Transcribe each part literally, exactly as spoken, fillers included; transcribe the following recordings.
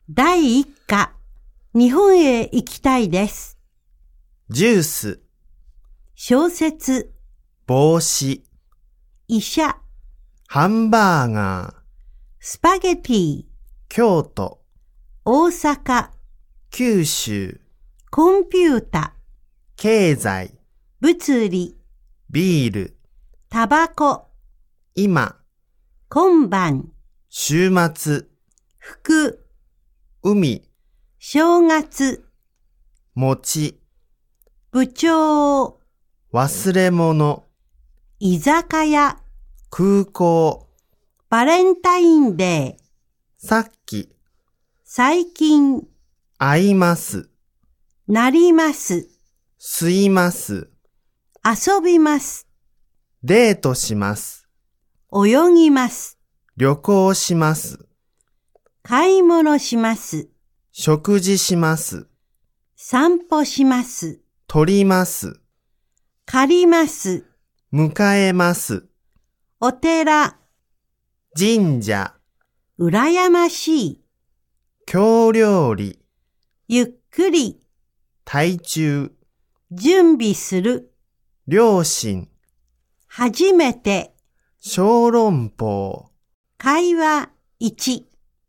だいいっ課、日本へ行きたいです。 ジュース、 小説、 帽子、 医者、 ハンバーガー、 スパゲティ、 京都、 大阪、 九州、 コンピュータ、 経済、 物理、 ビール、 タバコ、 今、 今晩、 週末、 服、 海、 正月、 餅、 部長、 忘れ物、 居酒屋、 空港、 バレンタインデー、 さっき、 最近、 会います、 なります、 吸います、 遊びます、 デートします、 泳ぎます、 旅行します、 買い物します、 食事します、 散歩します、 取ります、 借ります、 迎えます、 お寺、 神社、 うらやましい、 京料理、 ゆっくり、 台中、 準備する、 両親、 初めて、 小籠包。 会話いち。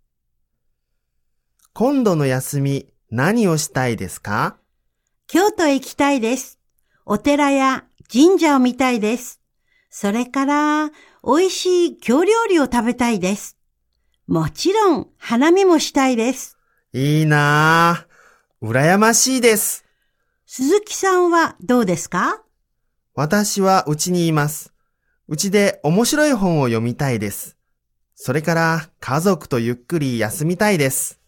今度の休み、何をしたいですか？ 京都へ行きたいです。お寺や神社を見たいです。それから、美味しい京料理を食べたいです。もちろん、花見もしたいです。 いいなぁ。羨ましいです。 鈴木さんはどうですか？ 私は家にいます。家で面白い本を読みたいです。それから家族とゆっくり休みたいです。